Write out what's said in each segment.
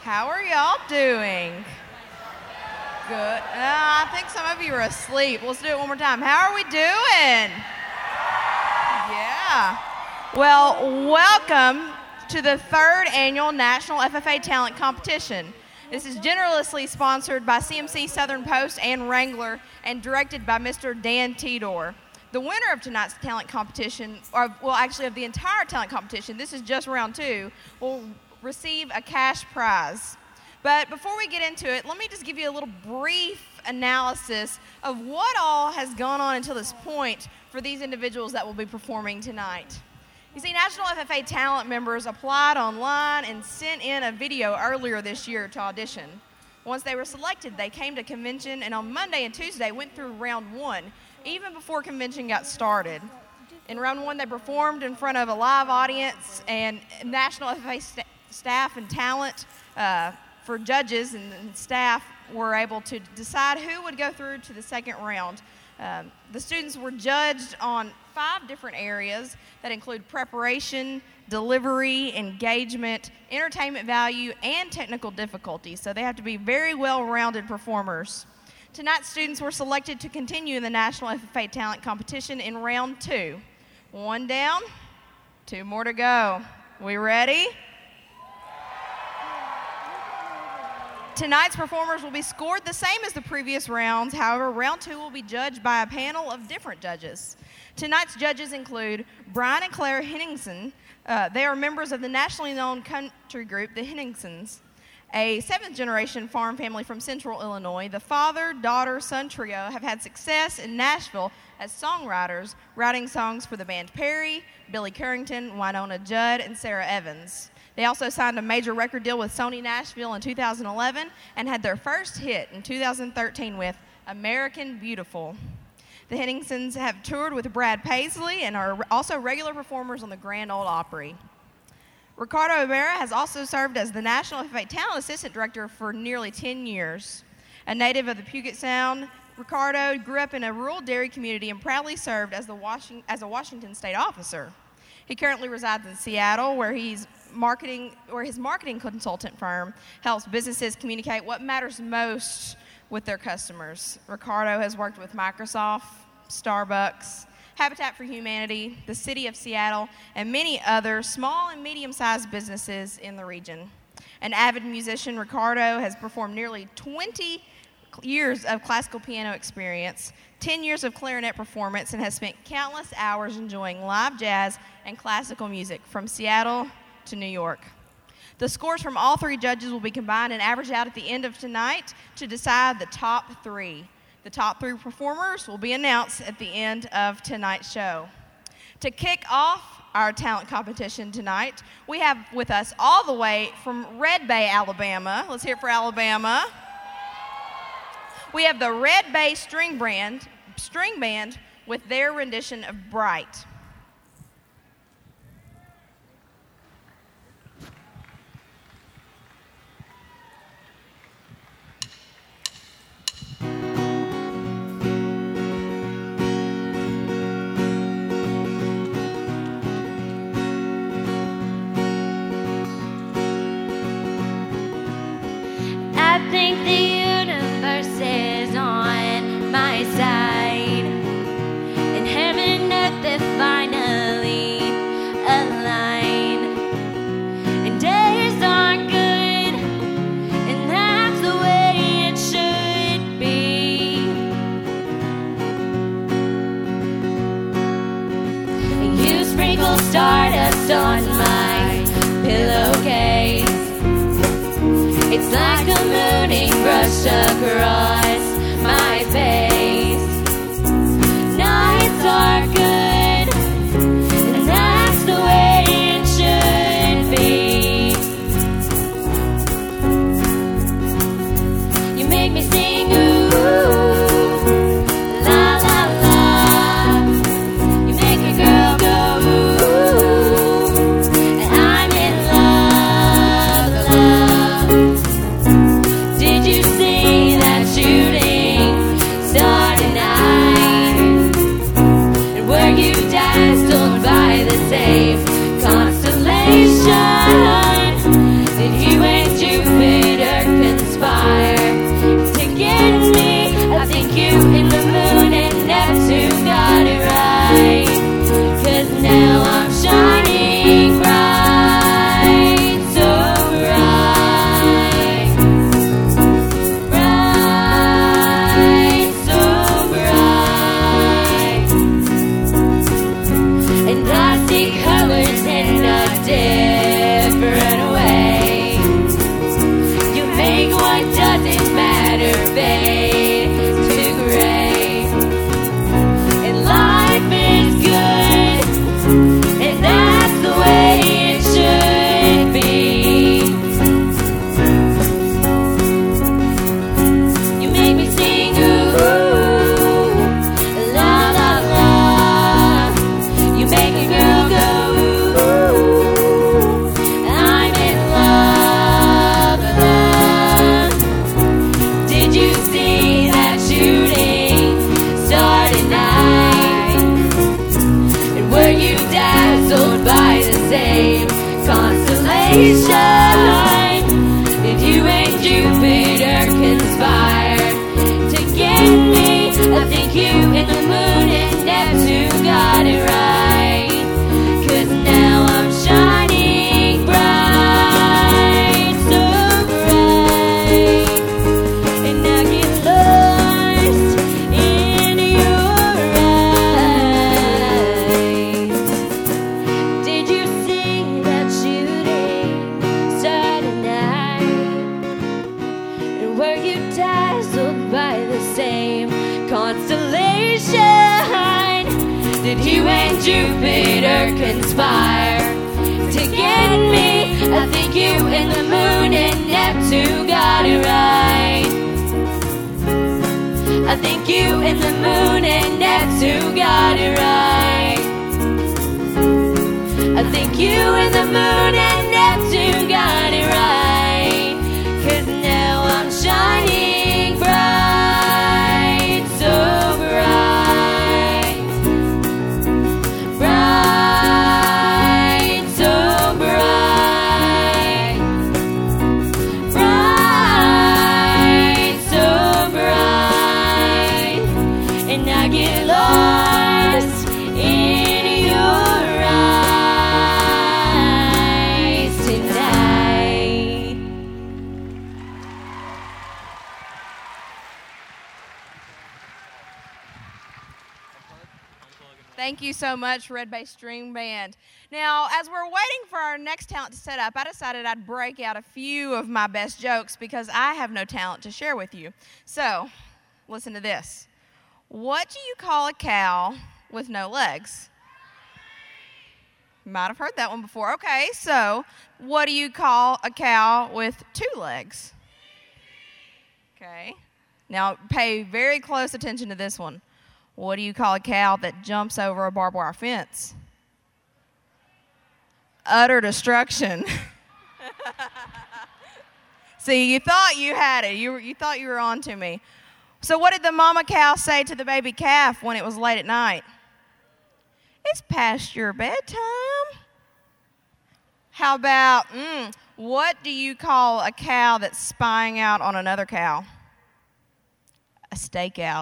How are y'all doing? Good. I think some of you are asleep. Let's do it one more time. How are we doing? Yeah. Well, welcome to the third annual National FFA Talent Competition. This is generously sponsored by CMC Southern Post and Wrangler and directed by Mr. Dan Tidor. The winner of tonight's talent competition, of the entire talent competition, this is just round 2, will receive a cash prize. But before we get into it, let me just give you a little brief analysis of what all has gone on until this point for these individuals that will be performing tonight. You see, National FFA Talent members applied online and sent in a video earlier this year to audition. Once they were selected, they came to convention, and on Monday and Tuesday went through round 1, even before convention got started. In round 1, they performed in front of a live audience, and National FFA staff and talent for judges and staff were able to decide who would go through to the second round. The students were judged on 5 different areas that include preparation, delivery, engagement, entertainment value, and technical difficulty. So they have to be very well-rounded performers. Tonight's students were selected to continue in the National FFA Talent Competition in round 2. 1 down, 2 more to go. We ready? Tonight's performers will be scored the same as the previous rounds. However, round 2 will be judged by a panel of different judges. Tonight's judges include Brian and Claire Henningsen. They are members of the nationally known country group, the Henningsens, a 7th-generation farm family from central Illinois. The father, daughter, son trio have had success in Nashville as songwriters, writing songs for the band Perry, Billy Currington, Winona Judd, and Sarah Evans. They also signed a major record deal with Sony Nashville in 2011 and had their first hit in 2013 with American Beautiful. The Henningsens have toured with Brad Paisley and are also regular performers on the Grand Ole Opry. Ricardo Ibarra has also served as the National FFA Talent Assistant Director for nearly 10 years. A native of the Puget Sound, Ricardo grew up in a rural dairy community and proudly served as a Washington State officer. He currently resides in Seattle, where his marketing consultant firm helps businesses communicate what matters most with their customers. Ricardo has worked with Microsoft, Starbucks, Habitat for Humanity, the City of Seattle, and many other small and medium-sized businesses in the region. An avid musician, Ricardo has performed nearly 20 years of classical piano experience, 10 years of clarinet performance, and has spent countless hours enjoying live jazz and classical music from Seattle to New York. The scores from all 3 judges will be combined and averaged out at the end of tonight to decide the top 3. The top 3 performers will be announced at the end of tonight's show. To kick off our talent competition tonight, we have with us all the way from Red Bay, Alabama. Let's hear it for Alabama. We have the Red Bay String Band with their rendition of Bright. I think the universe is on my side, and heaven and earth have finally aligned, and days are good, and that's the way it should be. You sprinkle stardust on my pillowcase. It's like the moon ink brushed across doesn't matter, fades to gray. And life is good, and that's the way it should be. You make me sing, ooh, la la la. You make a girl go, ooh, I'm in love. Did you see that shooting star tonight? And were you dazzled by the same constellation? Did you and Jupiter conspire to get me? I think you and the moon and Neptune got it right. 'Cause now I'm shining bright, so bright. And I get lost in your eyes. Did you see that shooting star tonight? And were you dazzled by the same constellation? Did you and Jupiter conspire to get me? I think you and the moon and Neptune got it right. I think you and the moon and Neptune got it right. I think you and the moon and Neptune got it right. 'Cause now I'm shining bright, so bright. Bright, so bright. Bright, so bright. And I get lost in your eyes tonight. Thank you so much, Red Bay String Band. Now, as we're waiting for our next talent to set up, I decided I'd break out a few of my best jokes because I have no talent to share with you. So, listen to this. What do you call a cow with no legs? You might have heard that one before. Okay, so what do you call a cow with 2 legs? Okay. Now, pay very close attention to this one. What do you call a cow that jumps over a barbed wire fence? Utter destruction. See, you thought you had it. You thought you were on to me. So what did the mama cow say to the baby calf when it was late at night? It's past your bedtime. How about, what do you call a cow that's spying out on another cow? A stakeout.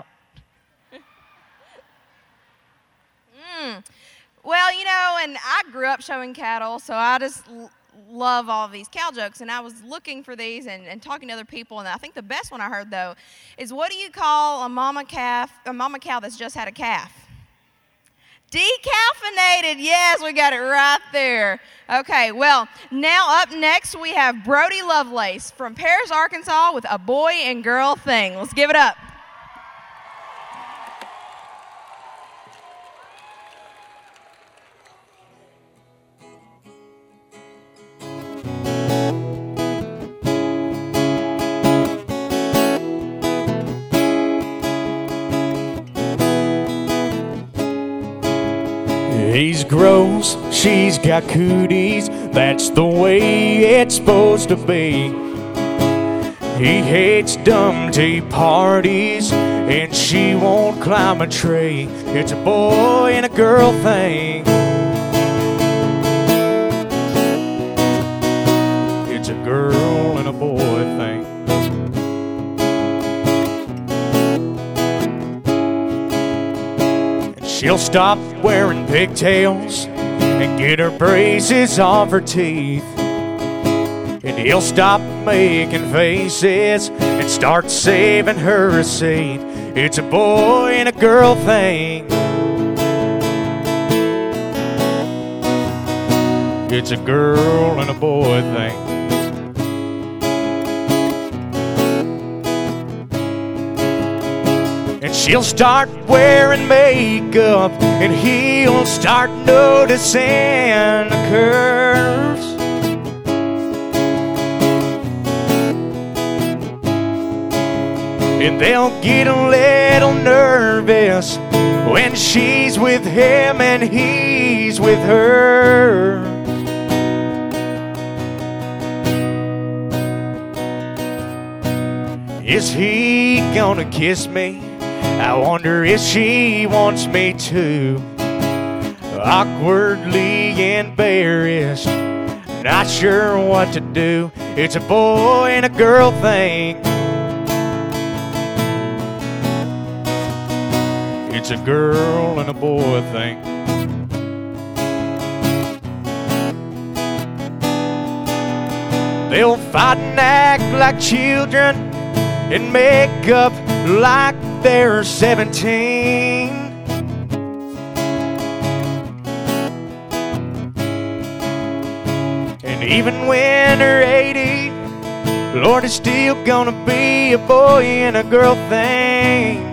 Well, you know, and I grew up showing cattle, so I just love all of these cow jokes. And I was looking for these and talking to other people, and I think the best one I heard, though, is what do you call a mama cow that's just had a calf? Decaffeinated. Yes, we got it right there. Okay, well, now up next we have Brody Lovelace from Paris, Arkansas with A Boy and Girl Thing. Let's give it up. He's gross, she's got cooties, that's the way it's supposed to be. He hates dumb tea parties, and she won't climb a tree. It's a boy and a girl thing. It's a girl and a boy thing. She'll stop wearing pigtails and get her braces off her teeth. And he'll stop making faces and start saving her a seat. It's a boy and a girl thing. It's a girl and a boy thing. she'll start wearing makeup and he'll start noticing the curves. And they'll get a little nervous when she's with him and he's with her. Is he gonna kiss me? I wonder if she wants me to. Awkwardly embarrassed, not sure what to do. It's a boy and a girl thing. It's a girl and a boy thing. They'll fight and act like children and make up like they're 17. And even when they're 80, Lord, it's still gonna be a boy and a girl thing.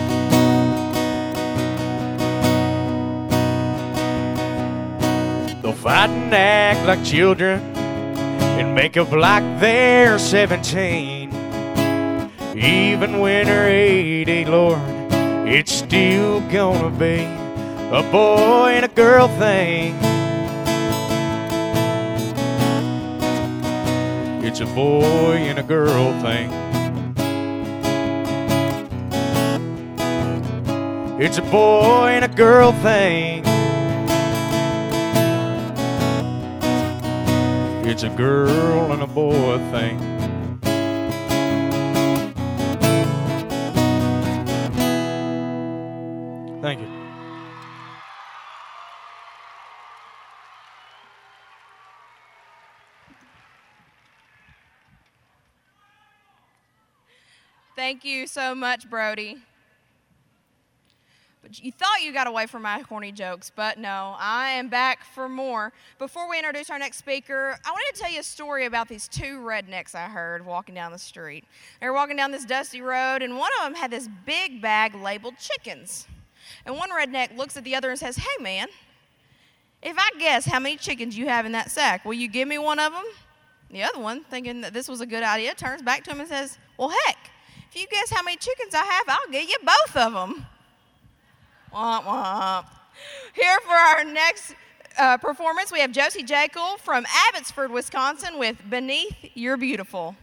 They'll fight and act like children and make up like they're 17. Even when they're 80, Lord, it's still gonna be a boy and a girl thing. It's a boy and a girl thing. It's a boy and a girl thing. It's a girl and a boy thing. Thank you. Thank you so much, Brody. But you thought you got away from my corny jokes, but no, I am back for more. Before we introduce our next speaker, I wanted to tell you a story about these two rednecks I heard walking down the street. They were walking down this dusty road, and one of them had this big bag labeled chickens. And one redneck looks at the other and says, "Hey, man, if I guess how many chickens you have in that sack, will you give me one of them?" The other one, thinking that this was a good idea, turns back to him and says, "Well, heck, if you guess how many chickens I have, I'll give you both of them." Womp womp. Here for our next performance, we have Josie Jekyll from Abbotsford, Wisconsin with Beneath You're Beautiful.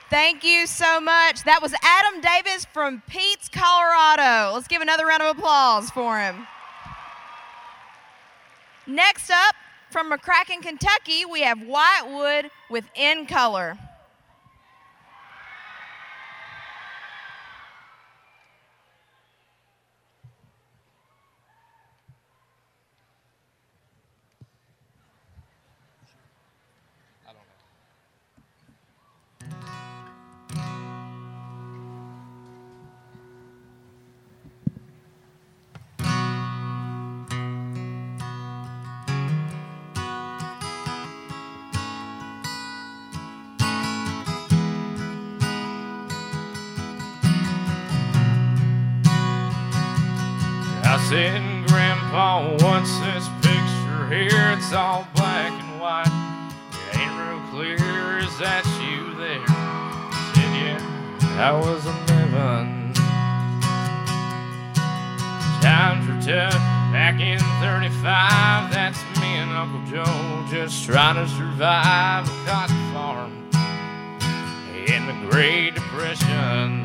Thank you so much. That was Adam Davis from Pete's, Colorado. Let's give another round of applause for him. Next up, from McCracken, Kentucky, we have Whitewood with In Color. I said, Grandpa, what's this picture here? It's all black and white. It ain't real clear. Is that you there? I said, yeah, I was living. Times were tough back in 35. That's me and Uncle Joe just trying to survive a cotton farm in the Great Depression.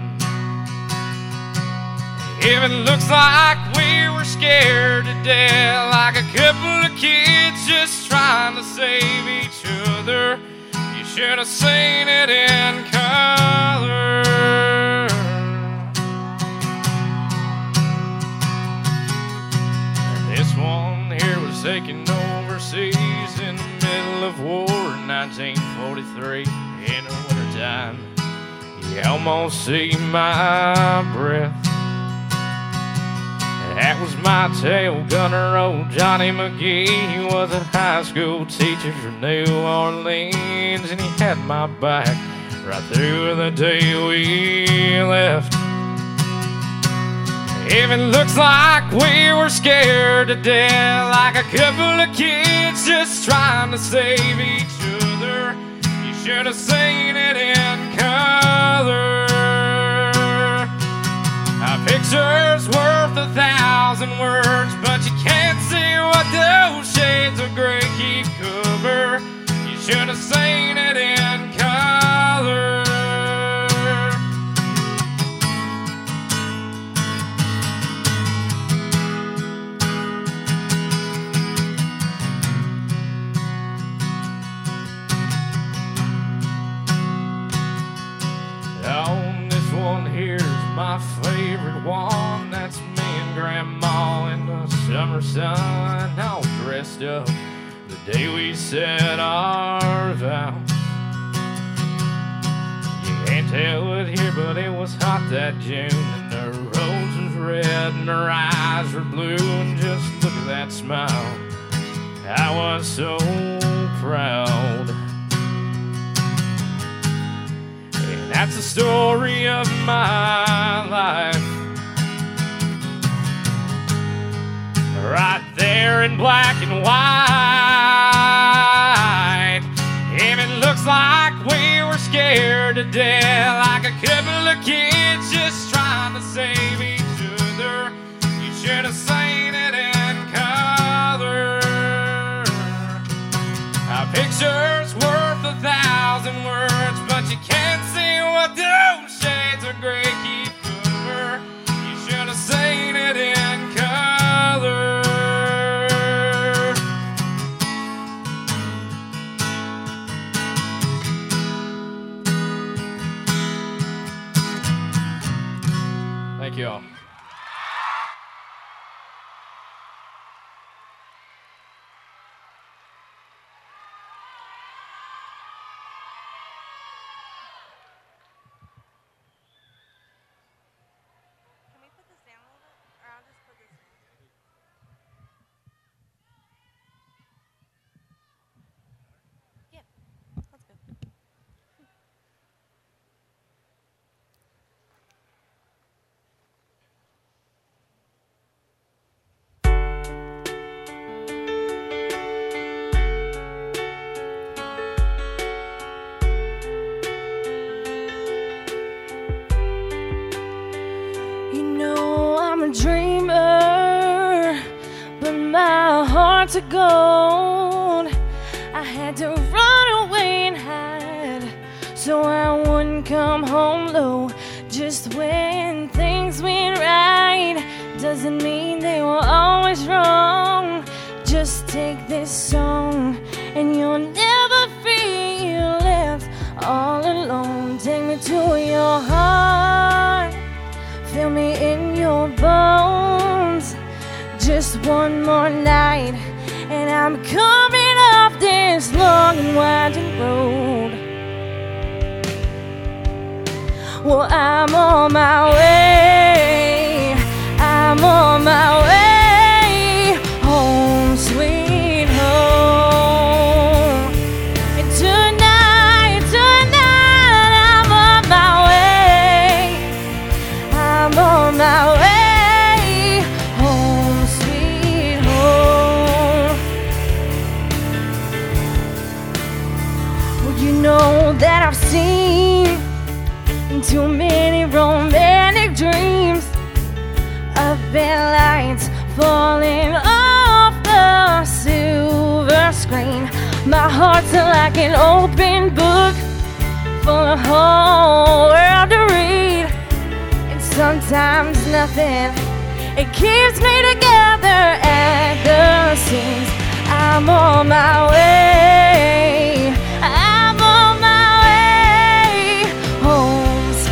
If it looks like we were scared to death, like a couple of kids just trying to save each other, you should have seen it in color. This one here was taken overseas in the middle of war in 1943 in the wintertime. You almost see my breath. That was my tail gunner, old Johnny McGee. He was a high school teacher from New Orleans, and he had my back right through the day we left. If it looks like we were scared to death, like a couple of kids just trying to save each other, you should have seen it in color. A picture's worth 1,000 words, but you can't see what those shades of gray keep cover. You should have seen it in color. Oh, this one here's my favorite one. That's me and Grandma in the summer sun, all dressed up the day we said our vows. You can't tell it here, but it was hot that June, and her rose was red and her eyes were blue, and just look at that smile. I was so proud. And that's the story of my life, right there in black and white. If it looks like we were scared to death, like a couple of kids just trying to save each other, you should have seen it in color. A picture's worth 1,000 words, but you can't see what those shades of gray keep cover. You should have seen it in color. Thank you all. Can we put this down a little bit? Or I'll just put this down. Yeah, that's good. You know I'm a dreamer, but my heart's a gold. I had to run away and hide so I wouldn't come home low. Just when things went right doesn't mean they were always wrong. Just take this song and you'll never feel left all alone. Take me to your heart, feel me in your bones. Just one more night and I'm coming off this long and winding road. Well, I'm on my way, I'm on my way home, sweet home. And tonight, I'm on my way, I'm on my way home, sweet home. Well, you know that I've seen too many romantic dreams of red lights falling off the silver screen. My heart's like an open book for the whole world to read. And sometimes nothing, it keeps me together at the seams. I'm on my way, I'm on my way home.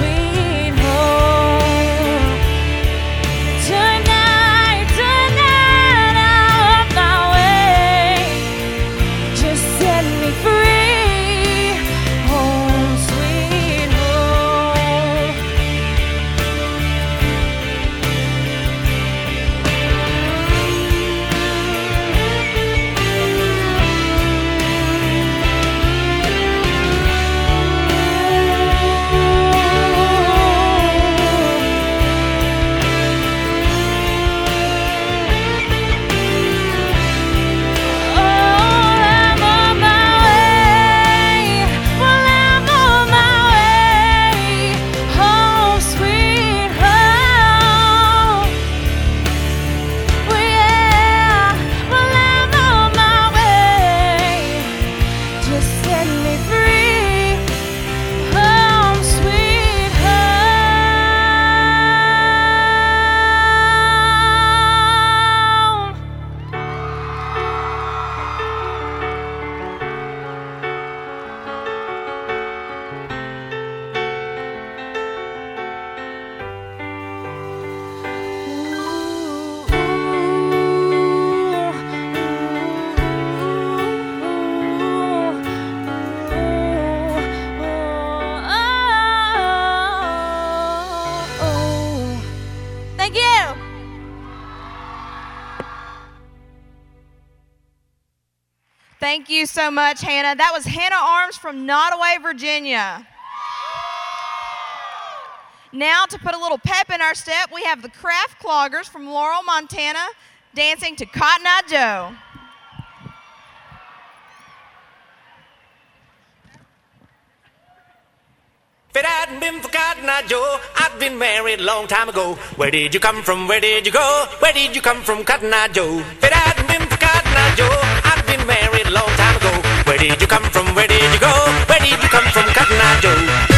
Thank you so much, Hannah. That was Hannah Arms from Nottoway, Virginia. Now, to put a little pep in our step, we have the Craft Cloggers from Laurel, Montana, dancing to Cotton Eye Joe. If it hadn't been for Cotton Eye Joe, I'd been married a long time ago. Where did you come from? Where did you go? Where did you come from, Cotton Eye Joe? If it hadn't been for Cotton Eye Joe, I'd been married a long time ago. Where did you come from? Where did you go? Where did you come from, Cotton Eye Joe?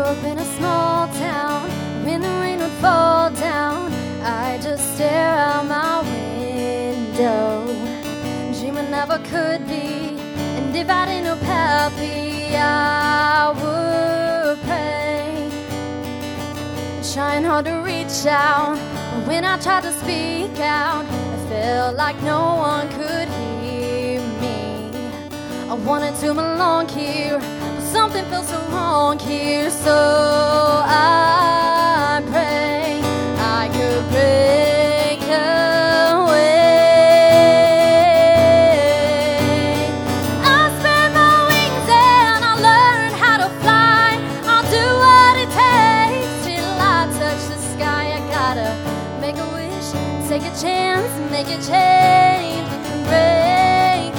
up in a small town. When the rain would fall down, I just stare out my window, dreaming of what could be. And if I didn't know Pappy, I would pray, trying hard to reach out. But when I tried to speak out, I felt like no one could hear me. I wanted to belong here, but something felt so wrong here. So I pray I could break away. I spread my wings and I learned how to fly. I'll do what it takes till I touch the sky. I gotta make a wish, take a chance, make a change, break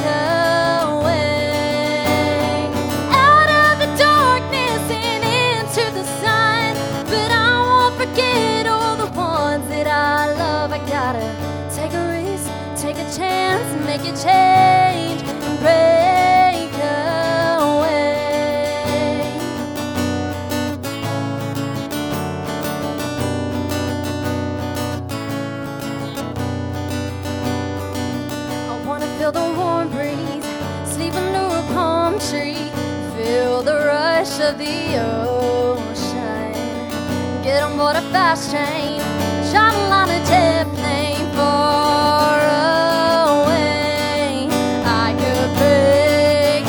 away. Out of the darkness and into the sun, but I won't forget all the ones that I love. I gotta take a risk, take a chance, make a change, break away. I wanna feel the warm breeze, sleep under a palm tree, feel the rush of the ocean, get on board a fast train, travel on a jet plane far away. I could break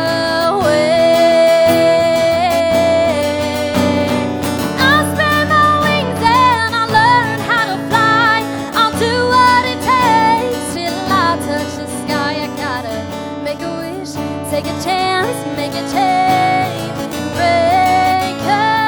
away. I spread my wings and I learned how to fly. I'll do what it takes till I touch the sky. I gotta make a wish, take a chance, make a change, break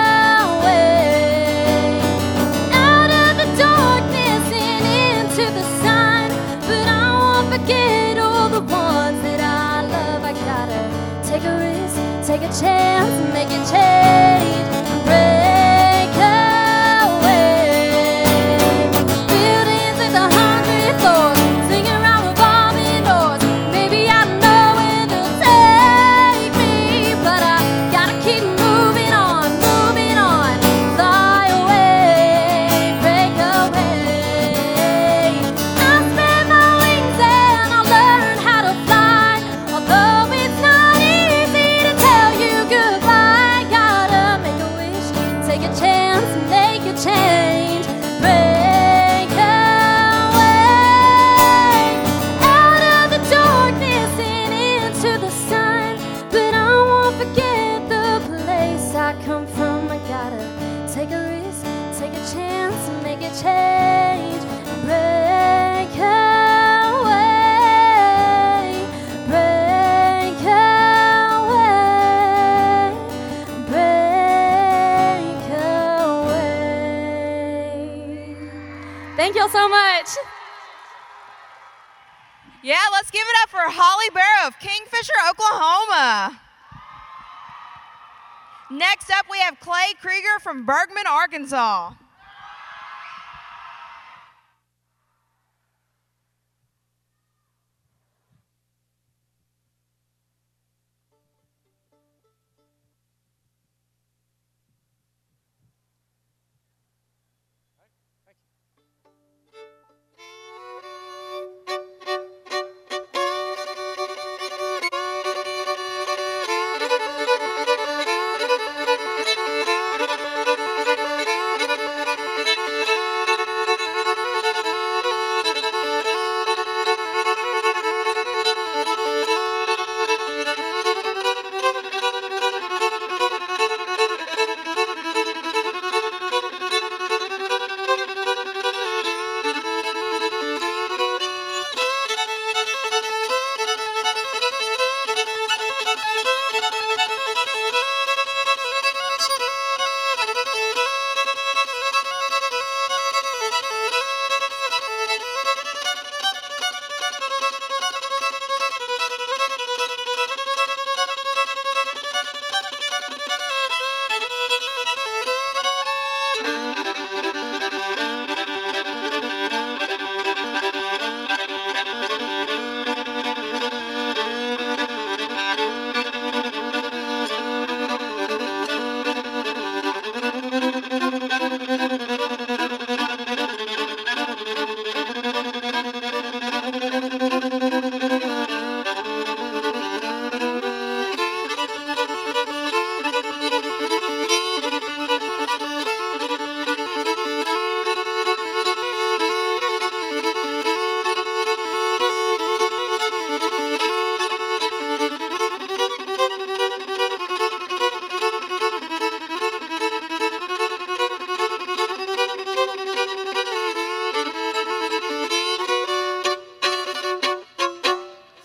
away. Out of the darkness and into the sun, but I won't forget all the ones that I love. I gotta take a risk, take a chance, make a change, break away. Buildings with 100 floors, swinging around revolving doors. Maybe I know where they'll take me, but I gotta keep moving on, fly away, break away. I spread my wings and I learned how to fly, although it's not easy to tell you goodbye. Gotta make a wish, take a chance, make a change, break away. Out of the darkness and into the sun, but I won't forget the place I come from. I gotta take a risk, take a chance, make a change, break away, break away, break away. Thank y'all so much. Yeah, let's give it up for Holly Barrow of Kingfisher, Oklahoma. Next up, we have Clay Krieger from Bergman, Arkansas.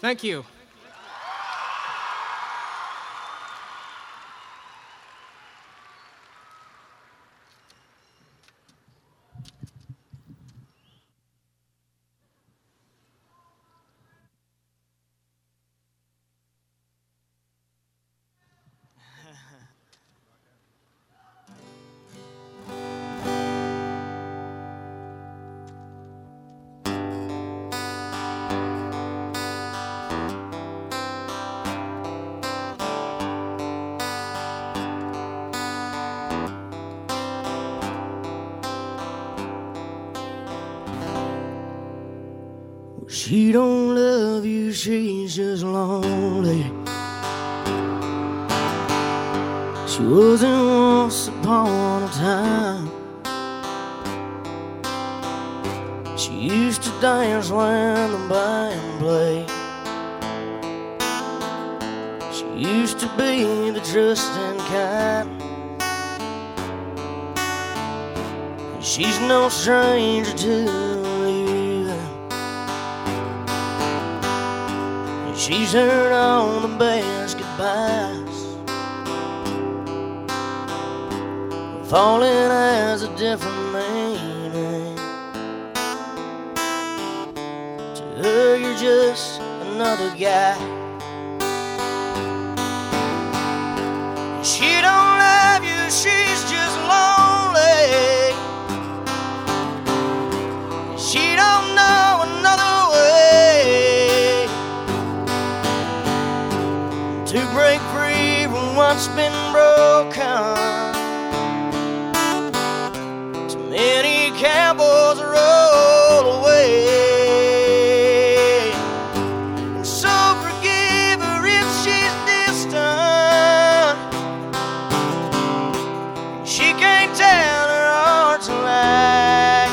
Thank you. She don't love you, she's just lonely. She wasn't once upon a time. She used to dance when the band played. She used to be the trusting kind. And she's no stranger to she's heard all the best goodbyes. Falling has a different meaning. To her you're just another guy. She don't love you, she's just lonely. She don't know another way to break free from what's been broken. Too many cowboys roll away, and so forgive her if she's distant. She can't tell her heart's a lie.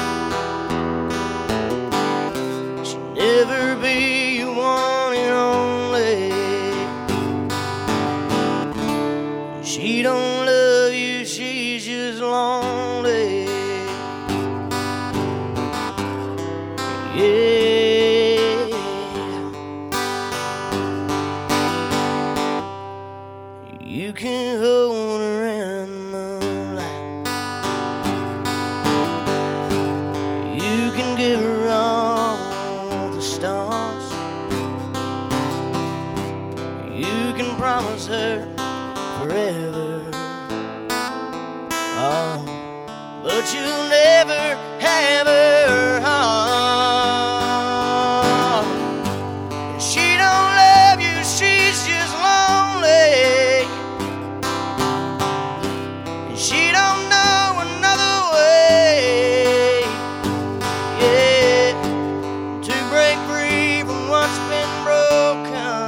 She'll never be your one and only. She don't love you, she's just lonely. Yeah. You can hold her in the moonlight. You can give her all the stars. You can promise her forever. Oh, but you'll never have her heart. And she don't love you, she's just lonely. And she don't know another way, yeah, to break free from what's been broken.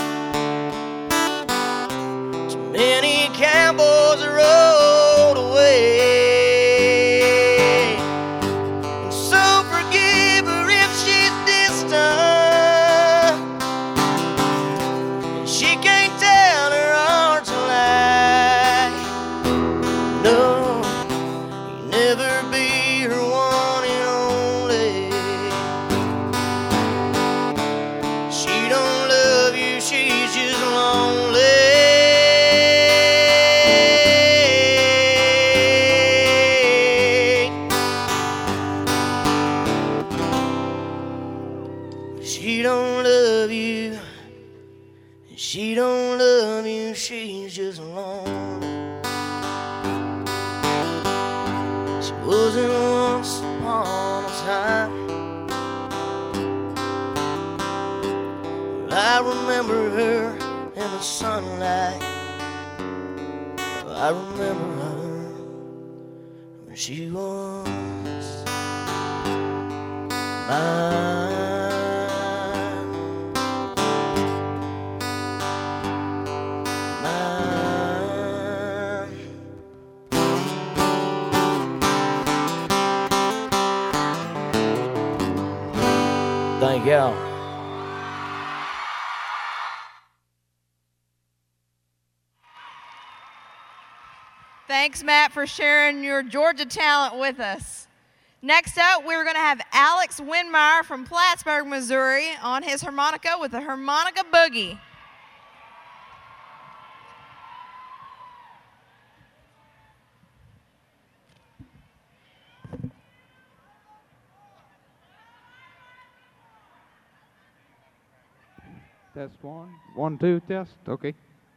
Many cowboys rolled away, and so forgive her if she's distant. And she can't tell her heart's a lie. No, you'll never be her one and only. She don't love you, she's just lonely. She don't love you, she don't love you, she's just lonely. She wasn't once upon a time. Well, I remember her in the sunlight. I remember her when she was mine. Thank y'all. Thanks, Matt, for sharing your Georgia talent with us. Next up, we're going to have Alex Winmeyer from Plattsburgh, Missouri on his harmonica with the Harmonica Boogie. Test 1, 1, 2, test, okay.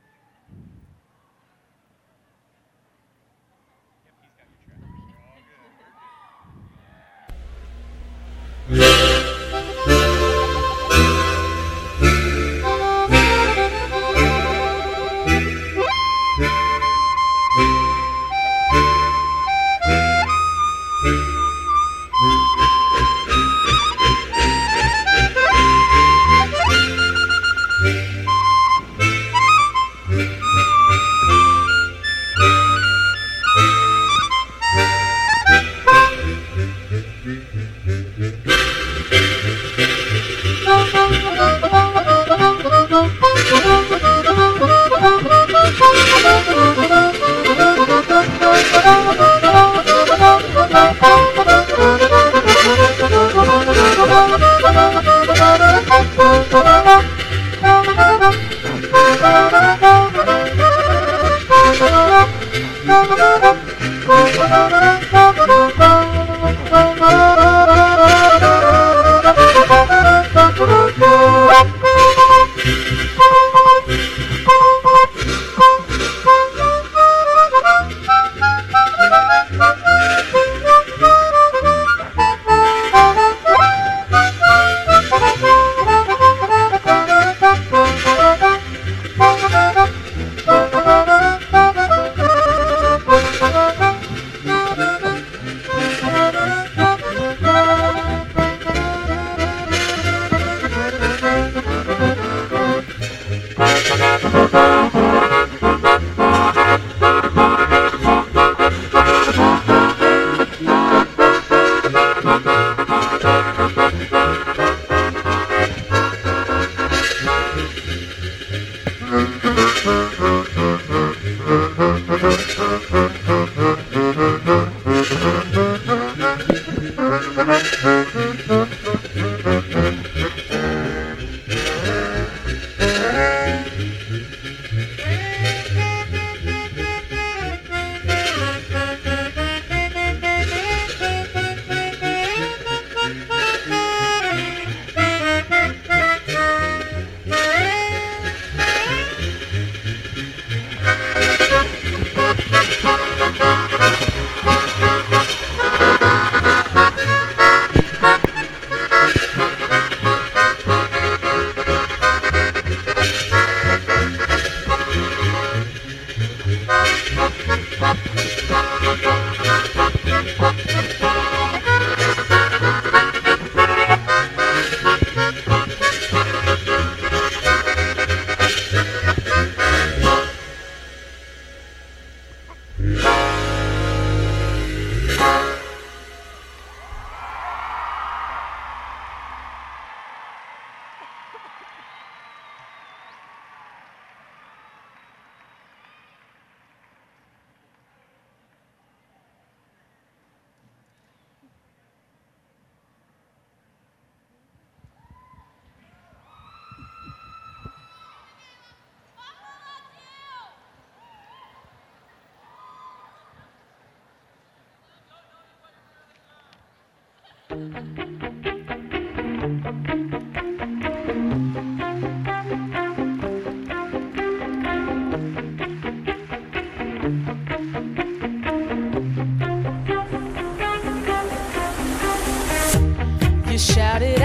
You shout it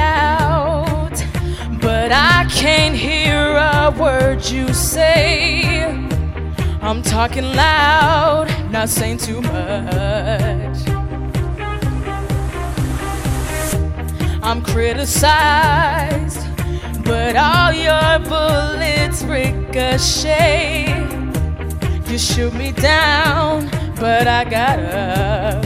out, but I can't hear a word you say. I'm talking loud, not saying too much. I'm criticized, but all your bullets ricochet. You shoot me down, but I got up.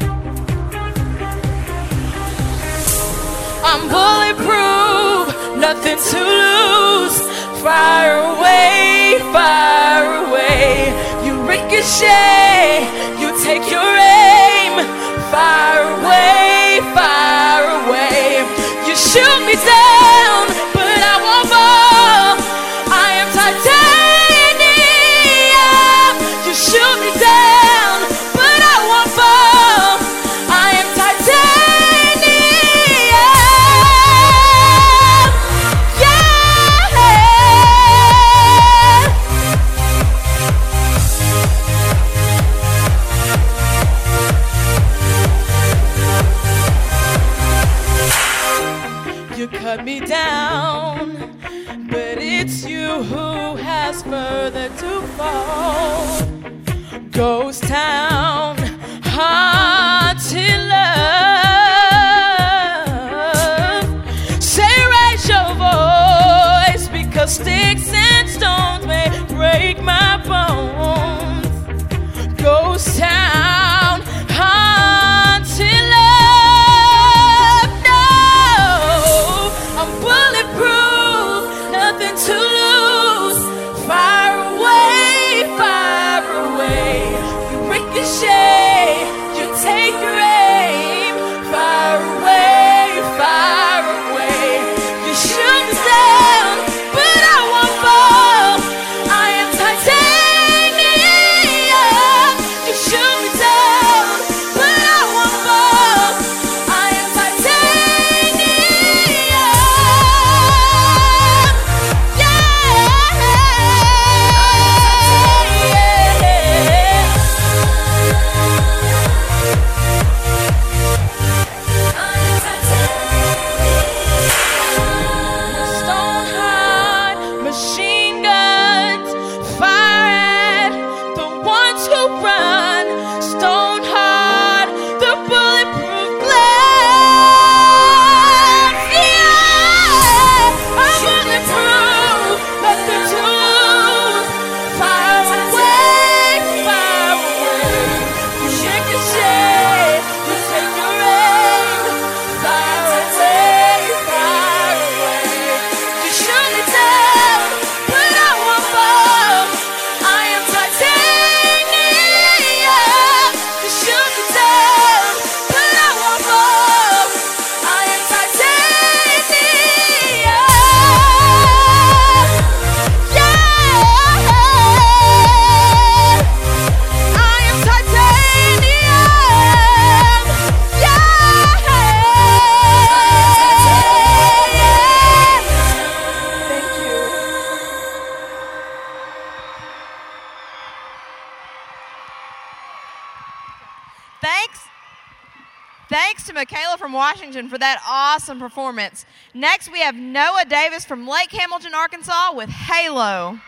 I'm bulletproof, nothing to lose. Fire away, fire away. You ricochet, you take your aim. Fire away. Ghost town, hard to love. Say raise your voice, because sticks and stones may break my bones. Ghost town, hard to love. No, I'm bulletproof, nothing to lose. Far away, far away. You ricochet, you take your aim. Far away, far away. You shoot me down, but I won't fall. I am titanium. You shoot me down, but I won't fall. I am titanium. Stone hard machine guns fire at the ones who run. Stone hard, the bulletproof glass. Yeah, I'm bulletproof, nothing to lose. Far away, far away. You ricochet, you take your aim. Far away, far away. You shoot me down, but I won't fall. I am titanium. You shoot me down, but I won't fall. I am titanium. Yeah, I am titanium. Thank you. Thanks to Michaela from Washington for that awesome performance. Next, we have Noah Davis from Lake Hamilton, Arkansas with Halo.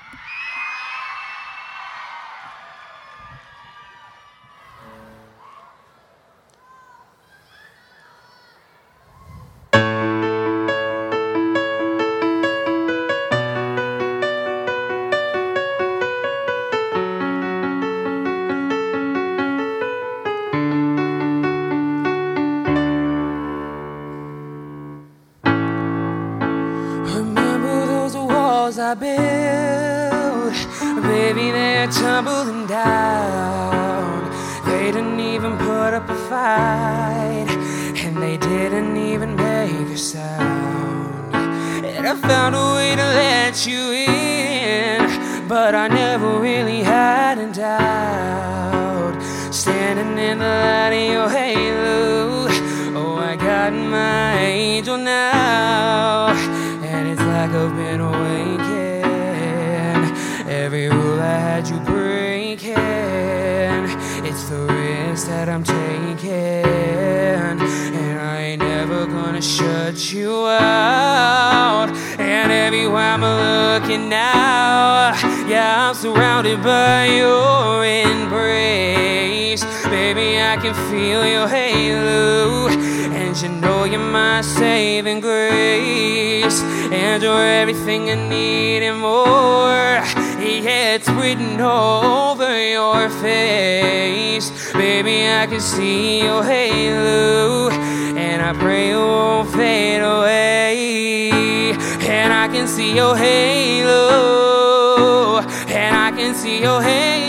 Remember those walls I built? Baby, they're tumbling down. They didn't even put up a fight, and they didn't even make a sound. And I found a way to let you in, but I never really had a doubt. Standing in the light of your halo, oh, I got my angel now. And it's like I've been awakened. Every rule I had you breaking. It's the risk that I'm taking, and I ain't never gonna shut you out. And everywhere I'm looking now, yeah, I'm surrounded by your embrace. Baby, I can feel your halo, and you know you're my saving grace. And you're everything I need and more. Yeah, it's written over your face. Baby, I can see your halo, and I pray it won't fade away. And I can see your halo, and I can see your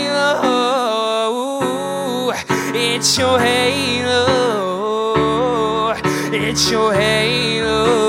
halo. It's your halo, it's your halo.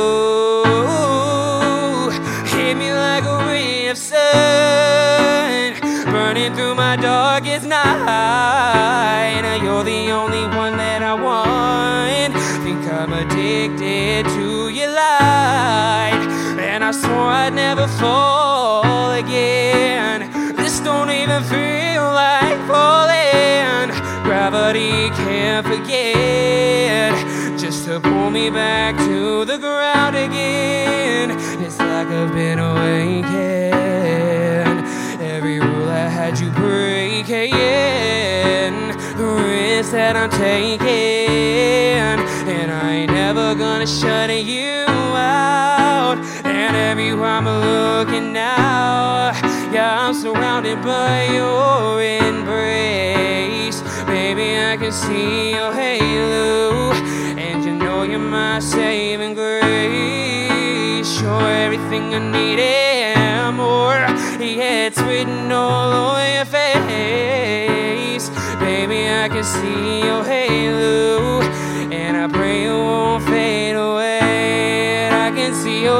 Hit me like a ray of sun, burning through my darkest night. You're the only one that I want. Think I'm addicted to your light, and I swore I'd never fall again. This don't even feel like falling. Gravity can't forget just to pull me back to the ground again. It's like I've been awakened. every rule I had you breaking, the risk that I'm taking, and I ain't never gonna shut you out. And everywhere I'm looking now, yeah, I'm surrounded by your embrace. Baby, I can see your halo, and you know you're my saving grace. You're everything I needed and more. Yeah, it's written all over your face. Baby, I can see your halo, and I pray it won't fade away. And I can see your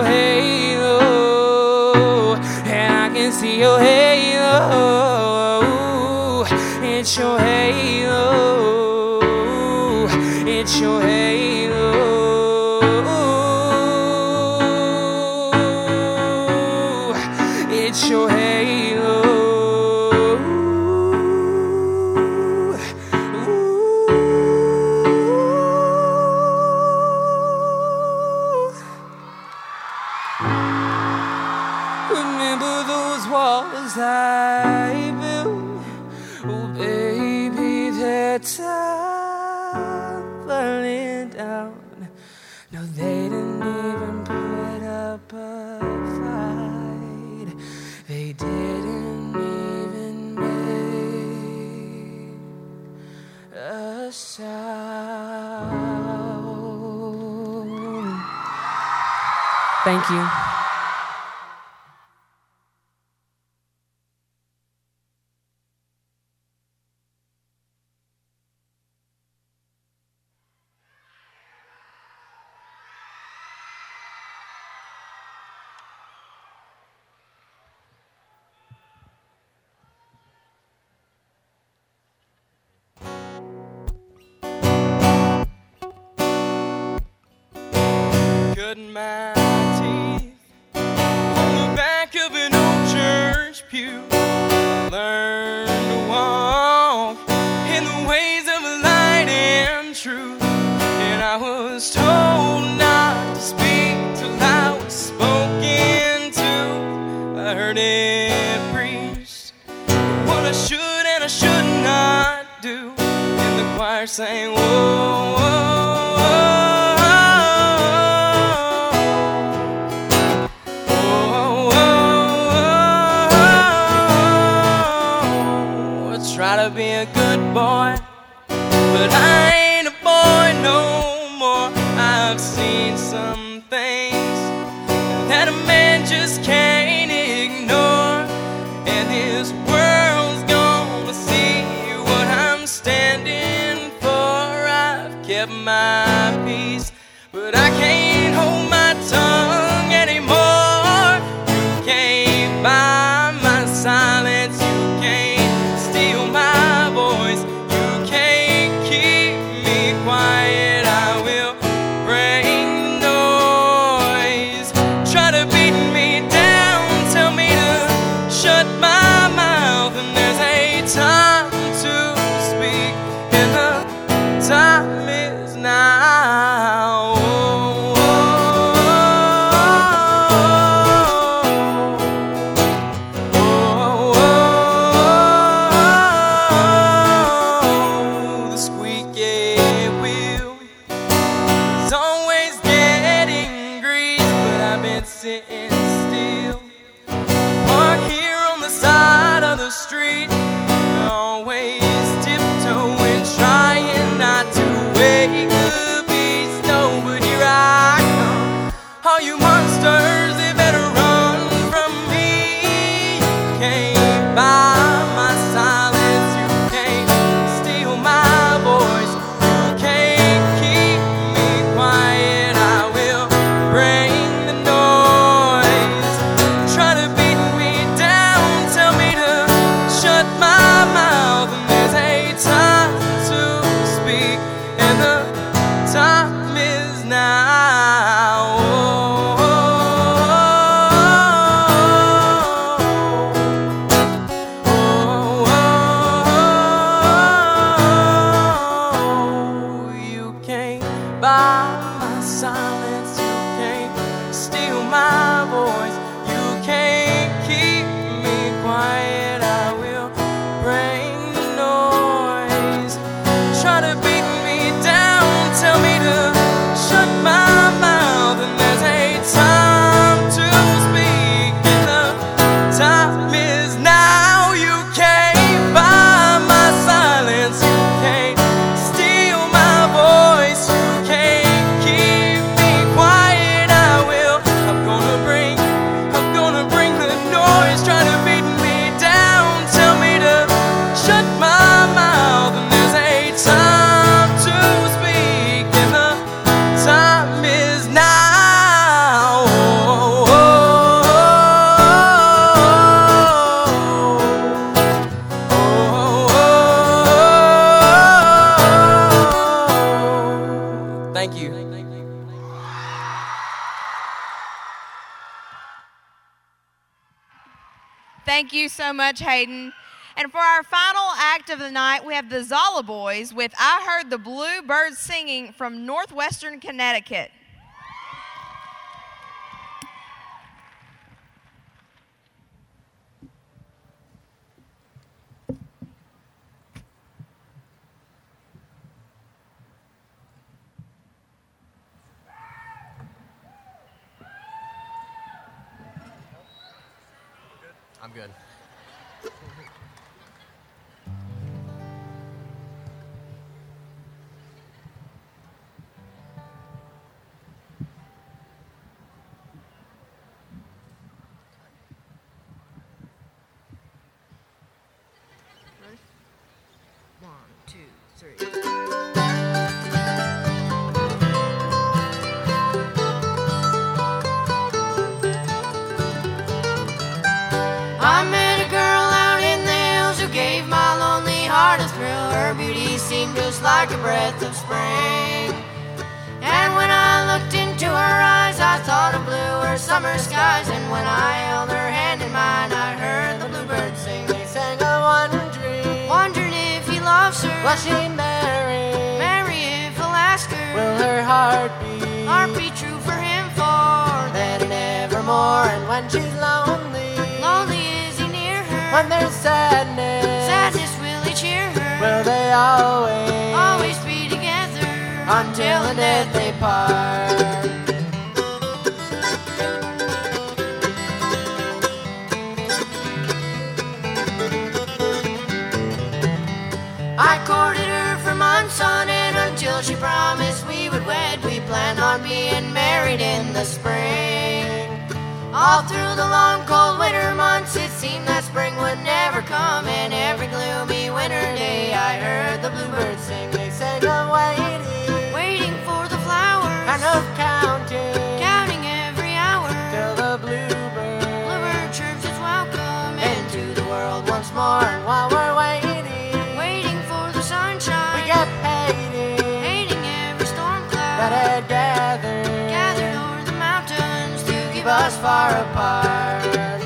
halo, and I can see your halo. It's your halo, it's your halo. It's your halo. Remember those walls I built? Oh, baby, they're tumbling down. No, they didn't even put up a fight. They didn't even make a sound. Thank you. Cutting my teeth on the back of an old church pew. Learn to walk in the ways of light and truth. And I was told not to speak till I was spoken to. I heard it preached what I should and I should not do. And the choir sang, whoa, whoa. Try to be a good boy, but I ain't a boy no more. I've seen some things that a man just can't ignore, and this world's gonna see what I'm standing for. I've kept my peace, but I can't hold my tongue anymore. You can't buy my silence, you can't steal my voice, you can't keep me quiet. I will bring the noise. Try to beat me down, tell me to shut my mouth, and there's a time to speak, and the time is now. Oh, oh, oh. try to beat me down, tell me to shut my mouth, and there's a time to speak, and the time is now. You can't buy my silence, you can't steal my voice, you can't keep me quiet. I will. I'm gonna bring the noise. Try to beat me down, tell me to shut my mouth, and there's a time to speak, and the time is now. Thank you. Thank you so much, Hayden. And for our final act of the night, we have the Zala Boys with I Heard the Bluebirds Singing from Northwestern Connecticut. I'm good. One, two, three. I met a girl out in the hills who gave my lonely heart a thrill. Her beauty seemed just like a breath of spring. And when I looked into her eyes, I thought of bluer summer skies. And when I held her hand in mine, I heard the bluebirds sing. They sang a wondering if he loves her. Will she marry if he'll ask her? Will her heart be true for him for then and evermore? And when she's lonely is he near her? When there's sadness will he cheer her? Will they always be together until the death they part? I courted her for months on end until she promised we would wed. We planned on being married in the spring. All through the long cold winter months it seemed that spring would never come. And every gloomy winter day I heard the bluebirds sing. They sang of waiting for the flowers, and of counting every hour, till the bluebird chirps its welcome into the world once more. And while we're waiting for the sunshine, we get hating every storm cloud that had gathered o'er the mountains to keep us far apart.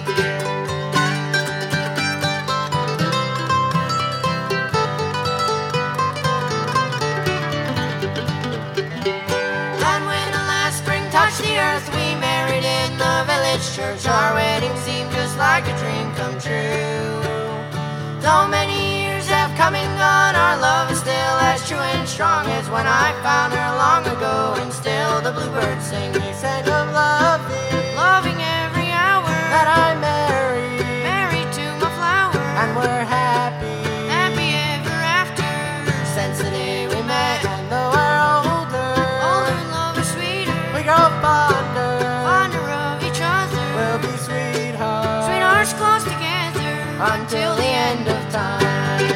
And when the last spring touched the earth, we married in the village church. Our wedding seemed just like a dream come true. Though many years have come and gone, our love is still as true and strong as when I found her long ago. And still the bluebirds sing. They sang of loving every hour that I married to my flower. And we're happy ever after since the day we met. And though we're older, love is sweeter. We grow fonder of each other. We'll be sweethearts close together until the end of time.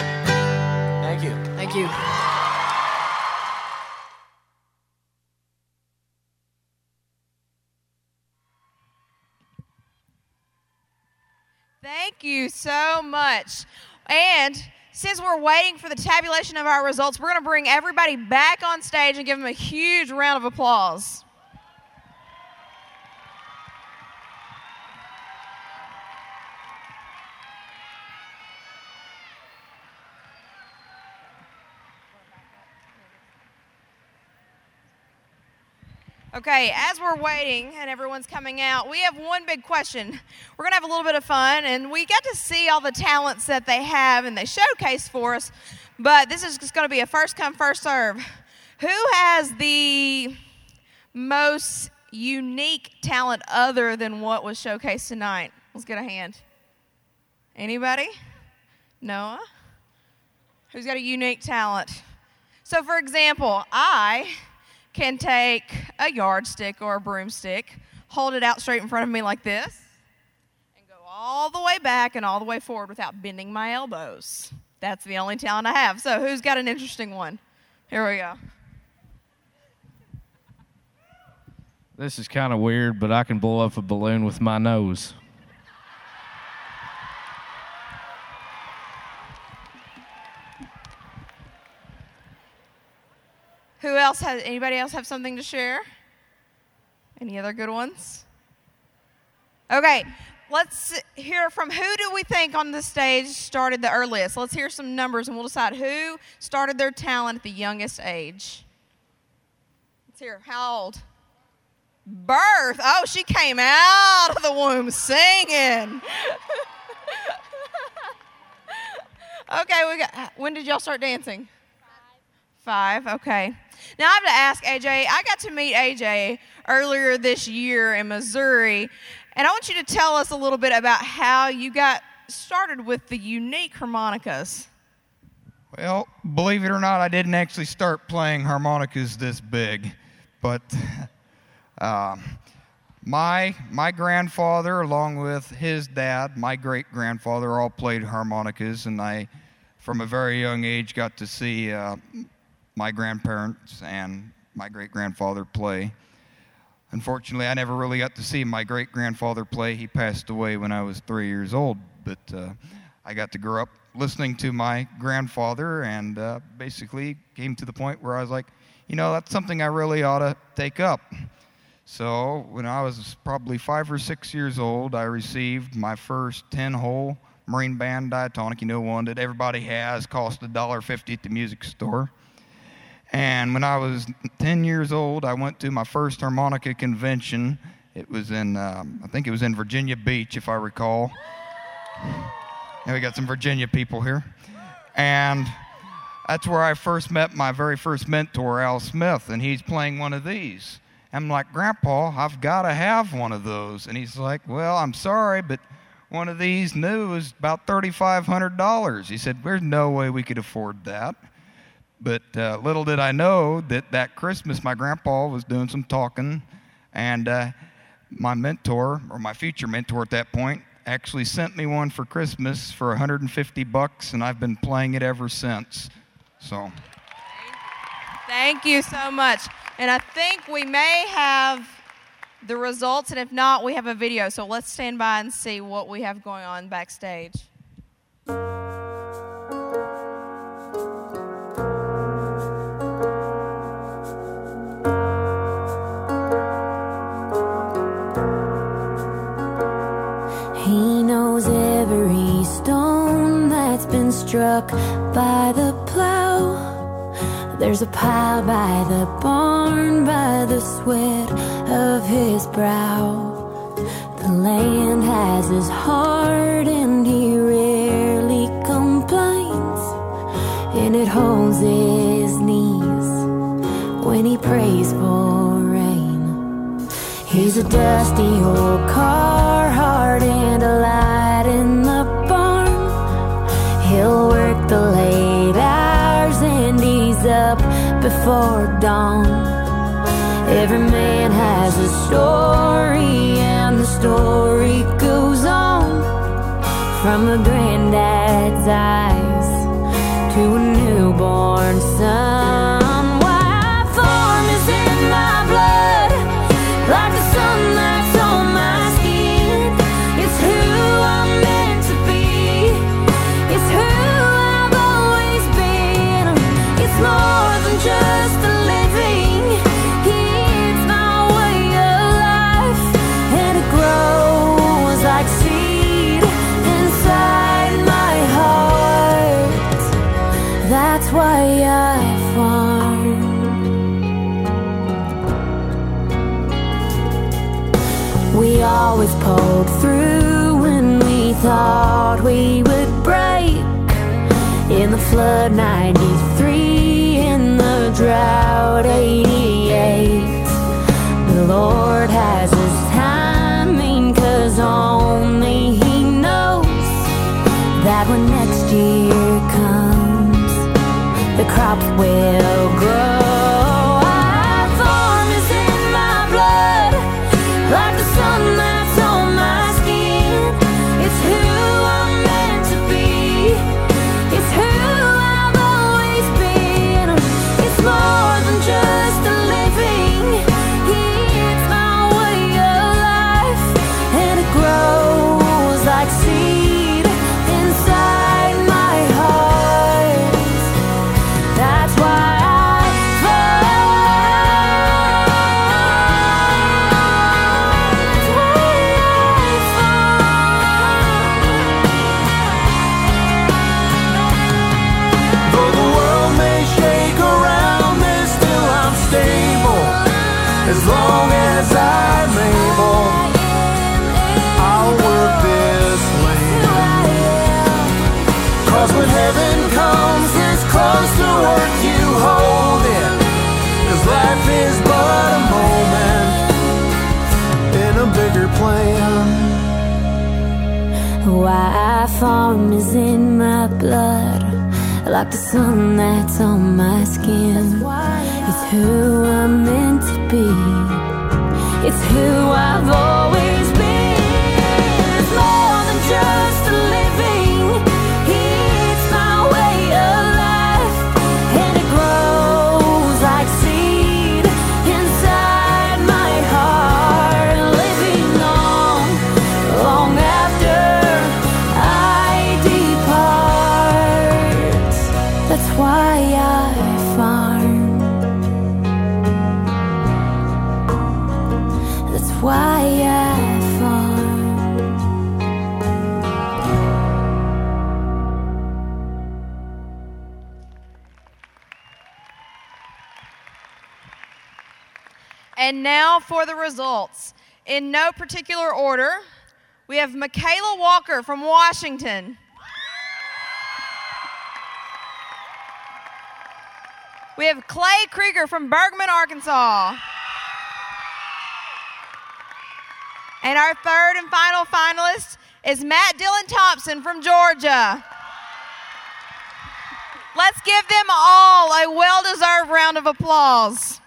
Thank you. Thank you so much. And since we're waiting for the tabulation of our results, we're going to bring everybody back on stage and give them a huge round of applause. Okay, as we're waiting and everyone's coming out, we have one big question. We're going to have a little bit of fun, and we get to see all the talents that they have and they showcase for us. But this is just going to be a first come, first serve. Who has the most unique talent other than what was showcased tonight? Let's get a hand. Anybody? Noah? Who's got a unique talent? So, for example, I can take a yardstick or a broomstick, hold it out straight in front of me like this, and go all the way back and all the way forward without bending my elbows. That's the only talent I have. So, who's got an interesting one? Here we go. This is kind of weird, but I can blow up a balloon with my nose. Anybody else have something to share? Any other good ones? Okay, let's hear from who do we think on the stage started the earliest? Let's hear some numbers and we'll decide who started their talent at the youngest age. Let's hear. How old? Birth. Oh, she came out of the womb singing. Okay, when did y'all start dancing? 5, okay. Now I have to ask AJ, I got to meet AJ earlier this year in Missouri, and I want you to tell us a little bit about how you got started with the unique harmonicas. Well, believe it or not, I didn't actually start playing harmonicas this big, but my grandfather, along with his dad, my great-grandfather, all played harmonicas, and I, from a very young age, got to see my grandparents and my great-grandfather play. Unfortunately, I never really got to see my great-grandfather play. He passed away when I was 3 years old, but I got to grow up listening to my grandfather and basically came to the point where I was like, that's something I really ought to take up. So when I was probably 5 or 6 years old, I received my first 10-hole Marine Band diatonic, one that everybody has, cost $1.50 at the music store. And when I was 10 years old, I went to my first harmonica convention. It was in, I think it was in Virginia Beach, if I recall. And we got some Virginia people here. And that's where I first met my very first mentor, Al Smith, and he's playing one of these. I'm like, Grandpa, I've got to have one of those. And he's like, well, I'm sorry, but one of these new is about $3,500. He said, there's no way we could afford that. But little did I know that Christmas my grandpa was doing some talking, and my mentor, or my future mentor at that point, actually sent me one for Christmas for $150, and I've been playing it ever since. So, thank you so much. And I think we may have the results, and if not, we have a video. So let's stand by and see what we have going on backstage. He knows every stone that's been struck by the plow. There's a pile by the barn, by the sweat of his brow. The land has his heart and he rarely complains, and it holds his knees when he prays for rain. He's a dusty old car, hard and a light in the barn. He'll work the late hours and he's up before dawn. Every man has a story and the story goes on, from a granddad's eyes to a newborn son. Why form is in my blood, like the sun that's on my skin. It's who I'm meant to be, it's who I've always been. It's more than just a living, it's my way of life, and it grows like seed inside my heart. That's why I farm. We always pulled through when we thought we would break. In the flood 93, in the drought 88. The Lord has his timing, 'cause only he knows that when next year comes, the crops will grow. Our farm is in my blood, like the sun that's on my skin. It's who I'm meant to be. It's who I've always been. It's more than just a living. It's my way of life, and it grows like seed inside my heart. That's why I Though the world may shake around me, still I'm stable. As long as I'm able, I'll work this land. 'Cause when heaven comes this close to work, you hold it. 'Cause life is but a moment in a bigger plan. Why our farm is in my blood, like the sun that's on my skin. It's who I'm meant to be. It's who I've always been. It's more than just a living. It's my way of life, and it grows like seed inside my heart, living long, long after I depart. That's why I farm. That's why I farm. And now for the results. In no particular order, we have Michaela Walker from Washington. We have Clay Krieger from Bergman, Arkansas. And our third and final finalist is Matt Dylan Thompson from Georgia. Let's give them all a well-deserved round of applause.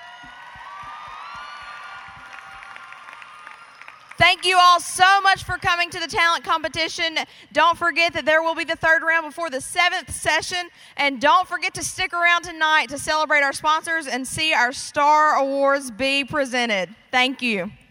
Thank you all so much for coming to the talent competition. Don't forget that there will be the third round before the 7th session. And don't forget to stick around tonight to celebrate our sponsors and see our Star Awards be presented. Thank you.